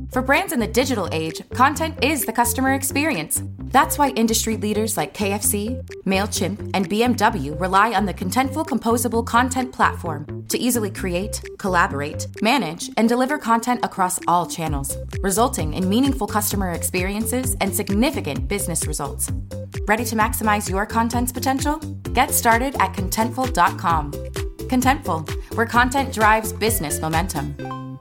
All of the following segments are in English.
For brands in the digital age, content is the customer experience. That's why industry leaders like KFC, MailChimp, and BMW rely on the Contentful composable content platform to easily create, collaborate, manage, and deliver content across all channels, resulting in meaningful customer experiences and significant business results. Ready to maximize your content's potential? Get started at Contentful.com. Contentful, where content drives business momentum.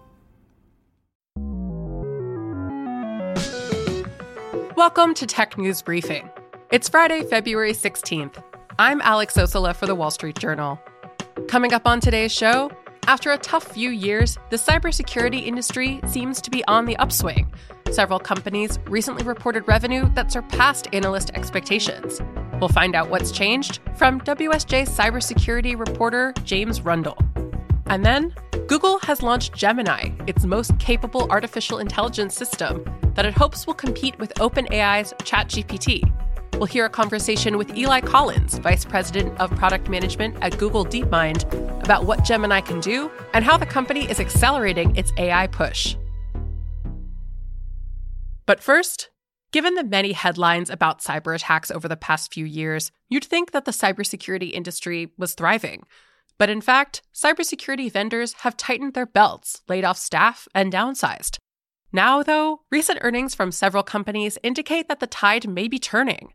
Welcome to Tech News Briefing. It's Friday, February 16th. I'm Alex Ossala for The Wall Street Journal. Coming up on today's show, after a tough few years, the cybersecurity industry seems to be on the upswing. Several companies recently reported revenue that surpassed analyst expectations. We'll find out what's changed from WSJ cybersecurity reporter James Rundle. And then, Google has launched Gemini, its most capable artificial intelligence system that it hopes will compete with OpenAI's ChatGPT. We'll hear a conversation with Eli Collins, Vice President of Product Management at Google DeepMind, about what Gemini can do and how the company is accelerating its AI push. But first, given the many headlines about cyber attacks over the past few years, you'd think that the cybersecurity industry was thriving. But in fact, cybersecurity vendors have tightened their belts, laid off staff, and downsized. Now, though, recent earnings from several companies indicate that the tide may be turning.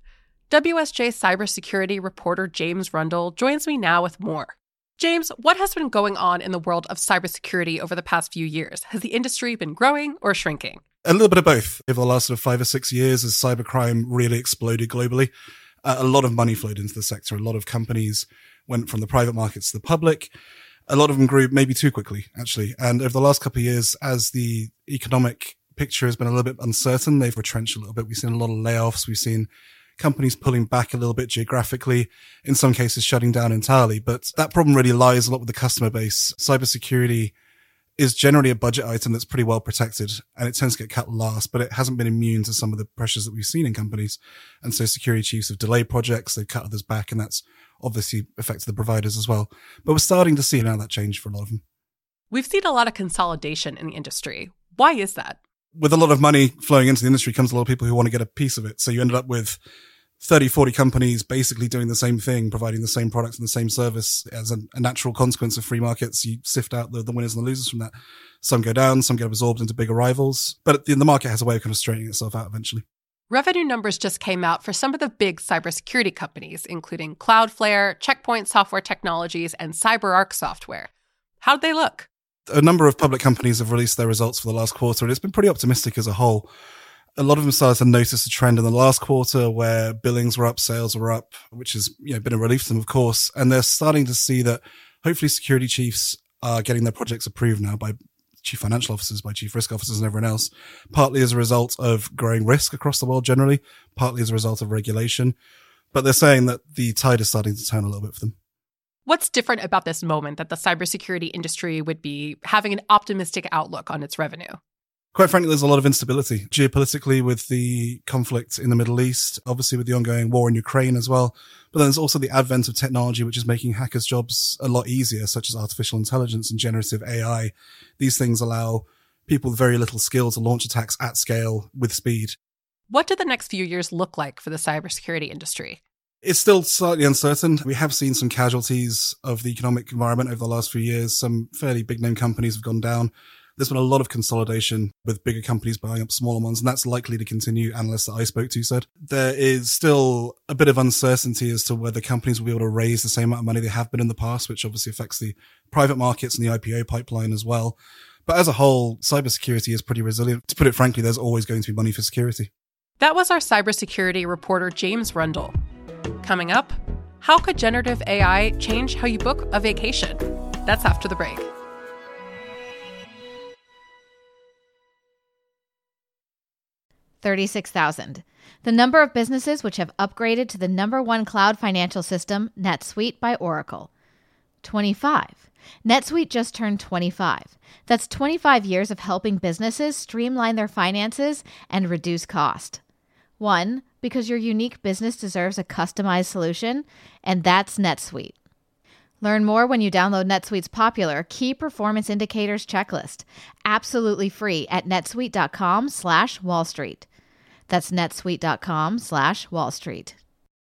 WSJ cybersecurity reporter James Rundle joins me now with more. James, what has been going on in the world of cybersecurity over the past few years? Has the industry been growing or shrinking? A little bit of both. Over the last 5 or 6 years, as cybercrime really exploded globally, a lot of money flowed into the sector. A lot of companies went from the private markets to the public. A lot of them grew maybe too quickly, actually. And over the last couple of years, as the economic picture has been a little bit uncertain, they've retrenched a little bit. We've seen a lot of layoffs. We've seen companies pulling back a little bit geographically, in some cases shutting down entirely. But that problem really lies a lot with the customer base. Cybersecurity is generally a budget item that's pretty well protected, and it tends to get cut last, but it hasn't been immune to some of the pressures that we've seen in companies. And so security chiefs have delayed projects, they've cut others back, and that's obviously affected the providers as well. But we're starting to see now that change for a lot of them. We've seen a lot of consolidation in the industry. Why is that? With a lot of money flowing into the industry comes a lot of people who want to get a piece of it. So you ended up with 30, 40 companies basically doing the same thing, providing the same products and the same service. As a natural consequence of free markets, you sift out the winners and the losers from that. Some go down, some get absorbed into bigger rivals. But the market has a way of kind of straightening itself out eventually. Revenue numbers just came out for some of the big cybersecurity companies, including Cloudflare, Checkpoint Software Technologies, and CyberArk Software. How'd they look? A number of public companies have released their results for the last quarter, and it's been pretty optimistic as a whole. A lot of them started to notice a trend in the last quarter where billings were up, sales were up, which has been a relief to them, of course. And they're starting to see that hopefully security chiefs are getting their projects approved now by chief financial officers, by chief risk officers and everyone else, partly as a result of growing risk across the world generally, partly as a result of regulation. But they're saying that the tide is starting to turn a little bit for them. What's different about this moment that the cybersecurity industry would be having an optimistic outlook on its revenue? Quite frankly, there's a lot of instability geopolitically with the conflict in the Middle East, obviously with the ongoing war in Ukraine as well. But then there's also the advent of technology, which is making hackers' jobs a lot easier, such as artificial intelligence and generative AI. These things allow people with very little skill to launch attacks at scale with speed. What do the next few years look like for the cybersecurity industry? It's still slightly uncertain. We have seen some casualties of the economic environment over the last few years. Some fairly big name companies have gone down. There's been a lot of consolidation with bigger companies buying up smaller ones, and that's likely to continue, analysts that I spoke to said. There is still a bit of uncertainty as to whether companies will be able to raise the same amount of money they have been in the past, which obviously affects the private markets and the IPO pipeline as well. But as a whole, cybersecurity is pretty resilient. To put it frankly, there's always going to be money for security. That was our cybersecurity reporter, James Rundle. Coming up, how could generative AI change how you book a vacation? That's after the break. $36,000. The number of businesses which have upgraded to the #1 cloud financial system, NetSuite by Oracle. 25. NetSuite just turned 25. That's 25 years of helping businesses streamline their finances and reduce cost. 1, because your unique business deserves a customized solution, and that's NetSuite. Learn more when you download NetSuite's popular Key Performance Indicators checklist, absolutely free at netsuite.com/Wall Street. That's netsuite.com/Wall Street.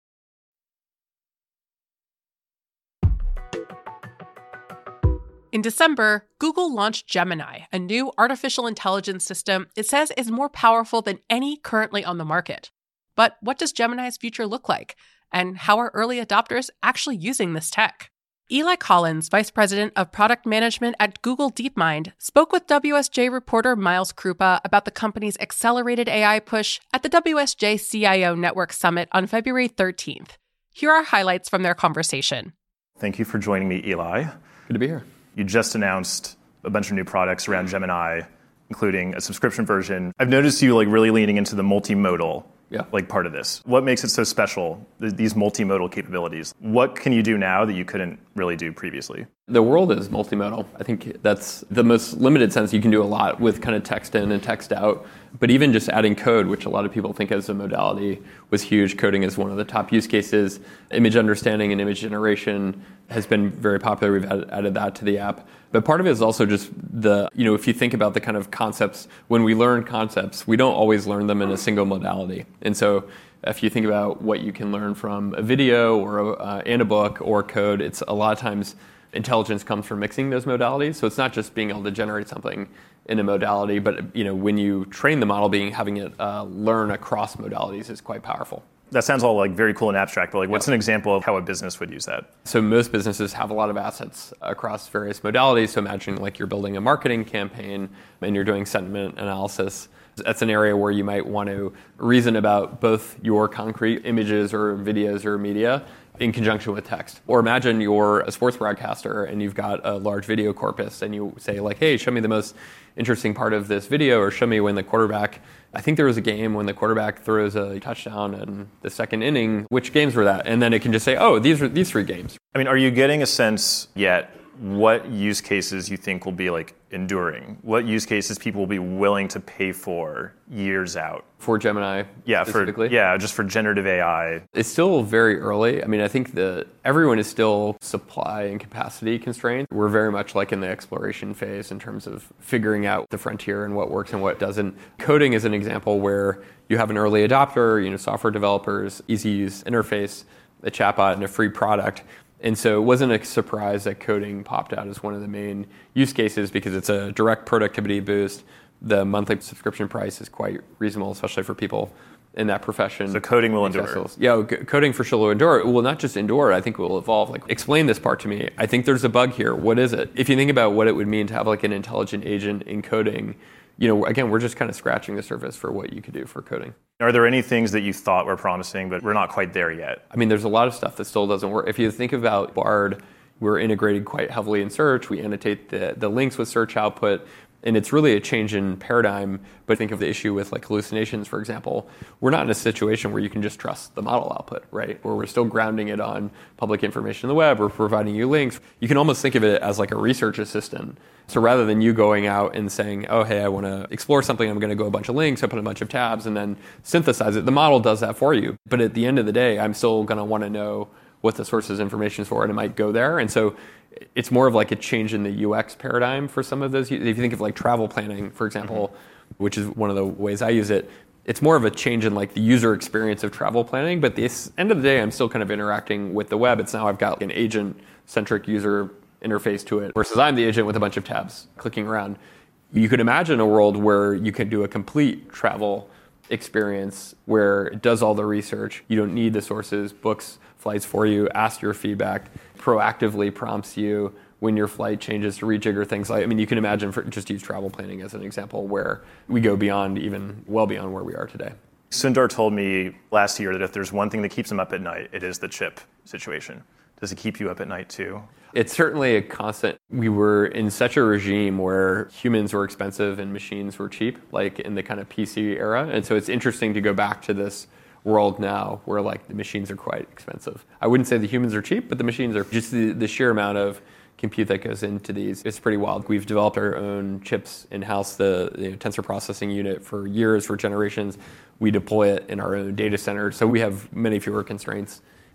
In December, Google launched Gemini, a new artificial intelligence system it says is more powerful than any currently on the market. But what does Gemini's future look like? And how are early adopters actually using this tech? Eli Collins, Vice President of Product Management at Google DeepMind, spoke with WSJ reporter Miles Krupa about the company's accelerated AI push at the WSJ CIO Network Summit on February 13th. Here are highlights from their conversation. Thank you for joining me, Eli. Good to be here. You just announced a bunch of new products around Gemini, including a subscription version. I've noticed you really leaning into the multimodal part of this. What makes it so special, these multimodal capabilities? What can you do now that you couldn't really do previously? The world is multimodal. I think that's the most limited sense. You can do a lot with kind of text in and text out. But even just adding code, which a lot of people think as a modality, was huge. Coding is one of the top use cases. Image understanding and image generation has been very popular. We've added that to the app. But part of it is also just if you think about the kind of concepts, when we learn concepts, we don't always learn them in a single modality. And so if you think about what you can learn from a video or and a book or code, it's a lot of times intelligence comes from mixing those modalities. So it's not just being able to generate something in a modality, but when you train the model, having it learn across modalities is quite powerful. That sounds all very cool and abstract, but what's an example of how a business would use that? So most businesses have a lot of assets across various modalities. So imagine you're building a marketing campaign and you're doing sentiment analysis. That's an area where you might want to reason about both your concrete images or videos or media in conjunction with text. Or imagine you're a sports broadcaster and you've got a large video corpus and you say hey, show me the most interesting part of this video, or show me when the quarterback, I think there was a game when the quarterback throws a touchdown in the second inning. Which games were that? And then it can just say, these are these 3 games. Are you getting a sense yet what use cases you think will be enduring? What use cases people will be willing to pay for years out? For Gemini specifically? Just for generative AI. It's still very early. I think that everyone is still supply and capacity constrained. We're very much in the exploration phase in terms of figuring out the frontier and what works and what doesn't. Coding is an example where you have an early adopter, software developers, easy use interface, a chatbot, and a free product. And so it wasn't a surprise that coding popped out as one of the main use cases because it's a direct productivity boost. The monthly subscription price is quite reasonable, especially for people in that profession. So coding will endure. Yeah, coding for sure will endure. It will not just endure, I think it will evolve. Explain this part to me. I think there's a bug here. What is it? If you think about what it would mean to have an intelligent agent in coding, again, we're just kind of scratching the surface for what you could do for coding. Are there any things that you thought were promising, but we're not quite there yet? There's a lot of stuff that still doesn't work. If you think about Bard, we're integrated quite heavily in search. We annotate the links with search output. And it's really a change in paradigm. But think of the issue with hallucinations, for example. We're not in a situation where you can just trust the model output, right? Where we're still grounding it on public information on the web or providing you links. You can almost think of it as a research assistant. So rather than you going out and saying, hey, I want to explore something, I'm going to go a bunch of links, open a bunch of tabs, and then synthesize it, the model does that for you. But at the end of the day, I'm still going to want to know what the source's information is for, and it might go there. And so it's more of a change in the UX paradigm for some of those. If you think of travel planning, for example, which is one of the ways I use it, it's more of a change in the user experience of travel planning. But at the end of the day, I'm still kind of interacting with the web. It's now I've got an agent-centric user interface to it versus I'm the agent with a bunch of tabs clicking around. You could imagine a world where you could do a complete travel experience where it does all the research. You don't need the sources, books flights for you, asks your feedback, proactively prompts you when your flight changes to rejigger things. You can imagine, just use travel planning as an example, where we go well beyond where we are today. Sundar told me last year that if there's one thing that keeps him up at night, it is the chip situation. Does it keep you up at night too? It's certainly a constant. We were in such a regime where humans were expensive and machines were cheap, in the kind of PC era. And so it's interesting to go back to this world now where the machines are quite expensive. I wouldn't say the humans are cheap, but the machines are. Just the sheer amount of compute that goes into these, it's pretty wild. We've developed our own chips in-house, the tensor processing unit for years, for generations. We deploy it in our own data center, so we have many fewer constraints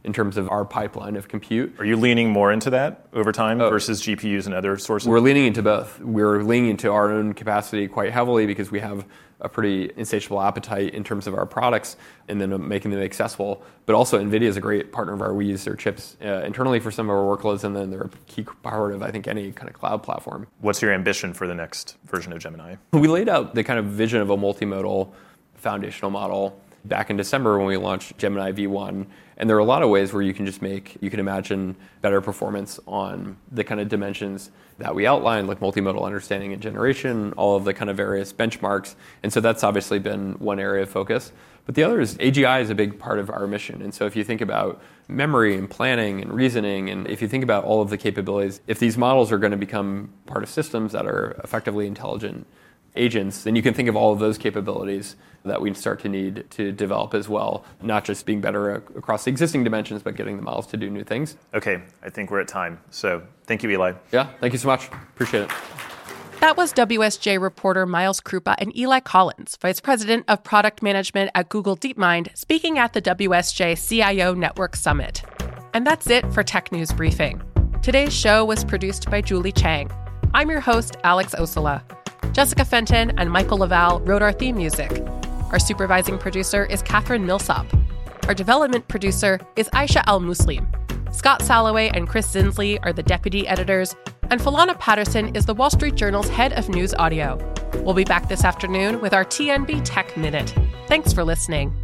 in terms of our pipeline of compute. Are you leaning more into that over time versus GPUs and other sources? We're leaning into both. We're leaning into our own capacity quite heavily because we have a pretty insatiable appetite in terms of our products and then making them accessible. But also NVIDIA is a great partner of ours. We use their chips internally for some of our workloads, and then they're a key part of, I think, any kind of cloud platform. What's your ambition for the next version of Gemini? We laid out the kind of vision of a multimodal foundational model back in December when we launched Gemini V1. And there are a lot of ways where you can imagine better performance on the kind of dimensions that we outlined, like multimodal understanding and generation, all of the kind of various benchmarks. And so that's obviously been one area of focus. But the other is AGI is a big part of our mission. And so if you think about memory and planning and reasoning, and if you think about all of the capabilities, if these models are going to become part of systems that are effectively intelligent agents, then you can think of all of those capabilities that we start to need to develop as well, not just being better across the existing dimensions, but getting the models to do new things. Okay, I think we're at time. So thank you, Eli. Yeah, thank you so much. Appreciate it. That was WSJ reporter Miles Krupa and Eli Collins, Vice President of Product Management at Google DeepMind, speaking at the WSJ CIO Network Summit. And that's it for Tech News Briefing. Today's show was produced by Julie Chang. I'm your host, Alex Osola. Jessica Fenton and Michael Laval wrote our theme music. Our supervising producer is Catherine Millsop. Our development producer is Aisha Al-Muslim. Scott Salloway and Chris Zinsley are the deputy editors, and Philana Patterson is the Wall Street Journal's head of news audio. We'll be back this afternoon with our TNB Tech Minute. Thanks for listening.